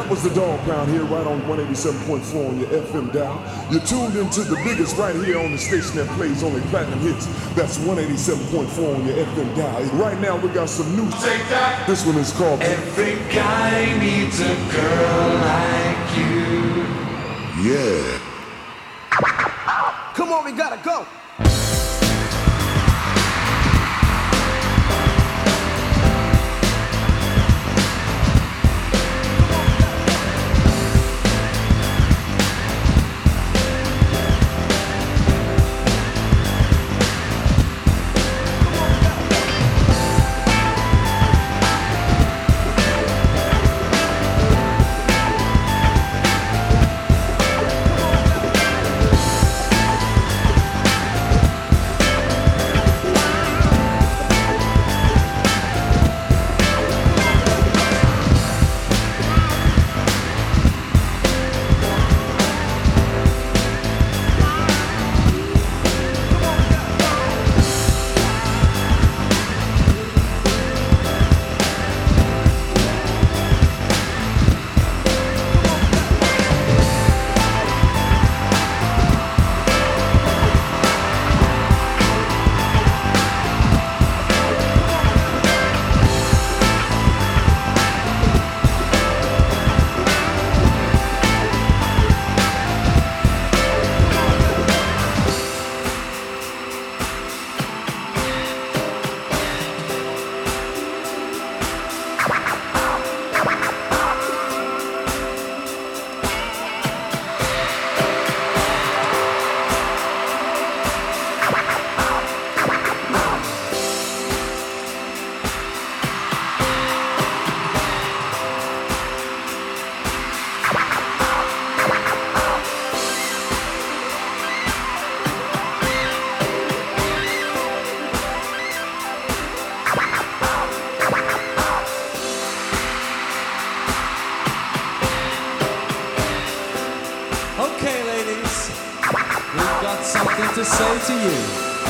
That was the Dog Pound here right on 187.4 on your FM dial. You're tuned into the biggest right here on the station that plays only platinum hits. That's 187.4 on your FM dial. Right now we got some new. Take that. This one is called Every Guy Needs a Girl Like You. Yeah. Come on, we gotta go. To say to you,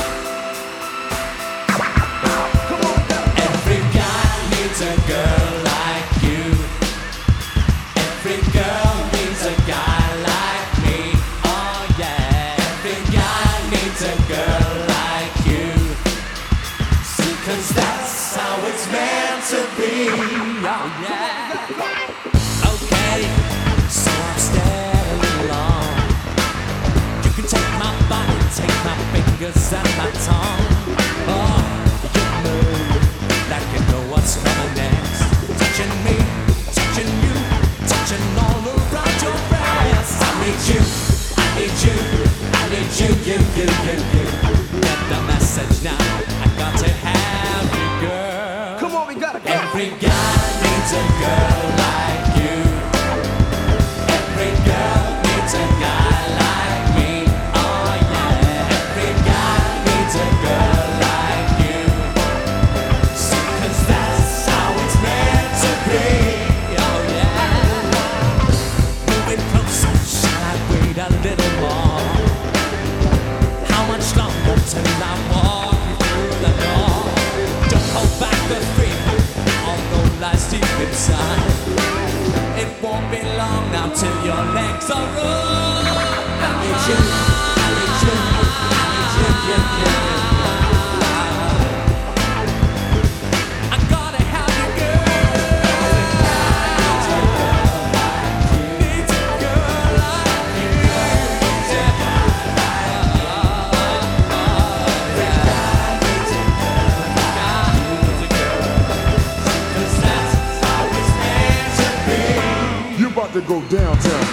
every guy needs a girl like you. Every girl needs a guy like me. Oh yeah. Every guy needs a girl like you. See, 'cause that's how it's meant to be. Oh yeah. Okay, so I'm steadily long. You can take my body, take my fingers and my tongue. Oh, you move like you know what's coming next. Touching me, touching you, touching all around your breast. I need you, I need you, I need you, you. Get the message now. I got to have you, girl. Come on, we gotta go. Every guy needs a girl like you. Every girl needs a guy like me. Oh yeah. Every guy needs a girl like you. See, 'cause that's how it's meant to be. Oh yeah. Moving closer, shall I wait a little more? How much longer till I walk you through the door? Don't hold back the feeling, although lies deep inside. It won't be long now till your legs are raw. I need you, I need you, I need you, I gotta have you, girl. Needs a girl like you. Needs a girl like you. Every guy needs a girl. 'Cause that's how it's meant to be. You about to go downtown.